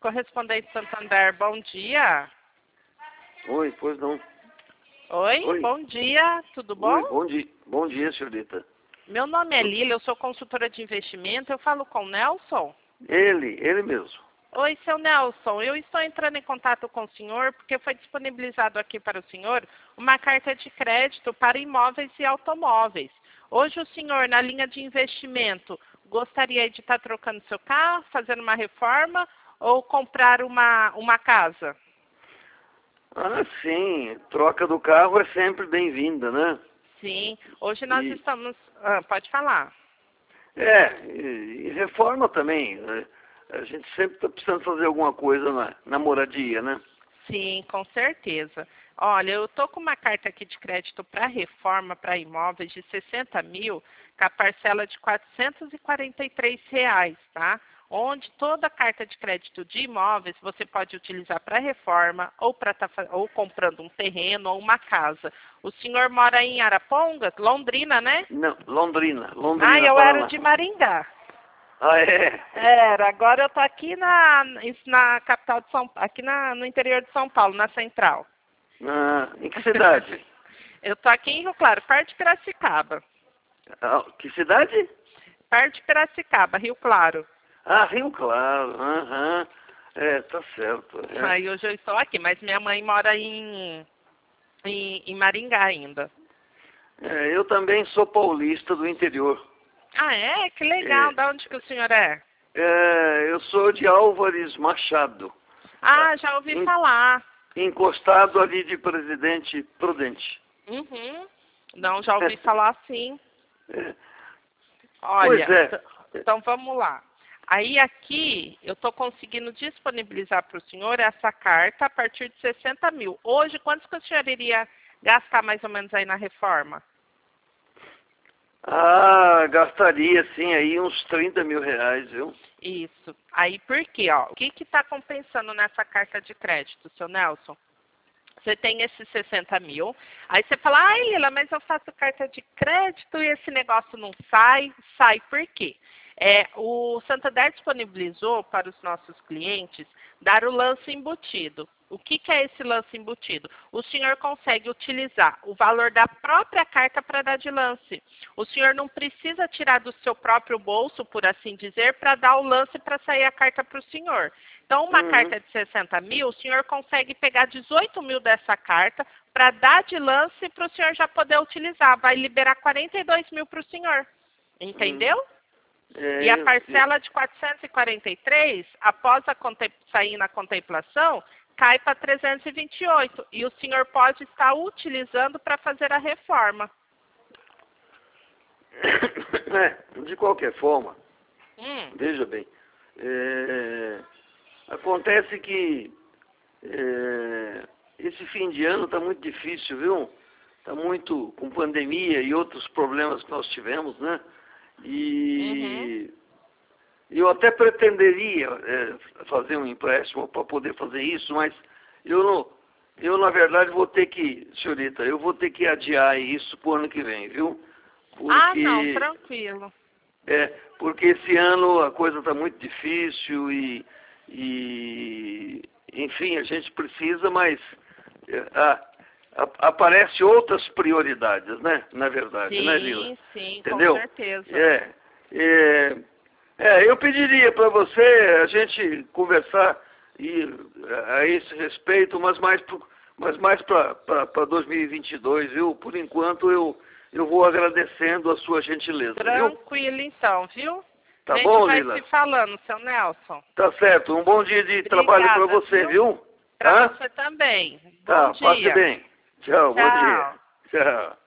correspondente Santander, bom dia. Oi, pois não. Oi, bom dia, tudo bom? Oi, bom dia, senhorita. Meu nome é Lila, eu sou consultora de investimento, eu falo com o Nelson? Ele mesmo. Oi, seu Nelson, eu estou entrando em contato com o senhor porque foi disponibilizado aqui para o senhor uma carta de crédito para imóveis e automóveis. Hoje o senhor, na linha de investimento, gostaria de estar trocando seu carro, fazendo uma reforma ou comprar uma casa? Ah, sim, troca do carro é sempre bem-vinda, né? Sim, hoje nós estamos... Ah, pode falar. E reforma também, né? A gente sempre está precisando fazer alguma coisa na moradia, né? Sim, com certeza. Olha, eu estou com uma carta aqui de crédito para reforma, para imóveis de 60 mil, com a parcela de R$ 443, tá? Onde toda carta de crédito de imóveis você pode utilizar para reforma ou comprando um terreno ou uma casa. O senhor mora em Arapongas, Londrina, né? Não, Londrina, Ah, eu Paraná. era de Maringá. Ah, é? Era, agora eu tô aqui na capital de São Paulo, aqui no interior de São Paulo, na central. Ah, em que cidade? Eu tô aqui em Rio Claro, perto de Piracicaba. Ah, que cidade? Perto de Piracicaba, Rio Claro. Ah, Rio Claro, aham. É, tá certo. É. Aí hoje eu estou aqui, mas minha mãe mora em Maringá ainda. Eu também sou paulista do interior. Ah, é? Que legal. Da onde que o senhor é? Eu sou de Álvares Machado. Ah, já ouvi falar. Encostado ali de Presidente Prudente. Uhum. Não, já ouvi falar sim. É. Olha, Pois é. então vamos lá. Aí aqui eu estou conseguindo disponibilizar para o senhor essa carta a partir de 60 mil. Hoje, quantos que o senhor iria gastar mais ou menos aí na reforma? Ah, gastaria sim aí uns R$ 30 mil, viu? Isso. Aí por quê? Ó, o que está compensando nessa carta de crédito, seu Nelson? Você tem esses 60 mil. Aí você fala, ai Lila, mas eu faço carta de crédito e esse negócio não sai. Sai por quê? O Santander disponibilizou para os nossos clientes dar o lance embutido. O que é esse lance embutido? O senhor consegue utilizar o valor da própria carta para dar de lance. O senhor não precisa tirar do seu próprio bolso, por assim dizer, para dar o lance para sair a carta para o senhor. Então, uma carta de 60 mil, o senhor consegue pegar 18 mil dessa carta para dar de lance para o senhor já poder utilizar. Vai liberar 42 mil para o senhor. Entendeu? E a parcela de 443, após sair na contemplação, cai para 328. E o senhor pode estar utilizando para fazer a reforma. De qualquer forma, veja bem, acontece que esse fim de ano está muito difícil, viu? Está muito com pandemia e outros problemas que nós tivemos, né? E eu até pretenderia fazer um empréstimo para poder fazer isso, mas eu na verdade vou ter que, senhorita, eu vou ter que adiar isso para o ano que vem, viu? Porque, não, tranquilo. Porque esse ano a coisa está muito difícil enfim, a gente precisa, mas aparece outras prioridades, né? Na verdade, né, Lila? Sim, entendeu? Com certeza. Eu pediria para você a gente conversar a esse respeito, mas mais para 2022, viu? Por enquanto eu vou agradecendo a sua gentileza. Tranquilo então, viu? Tá bom, vai Lila? se falando, seu Nelson. Tá certo. Um bom dia de trabalho para você, viu? Para você também. Bom dia. Passe bem. Tchau, bom dia. Tchau. Tchau.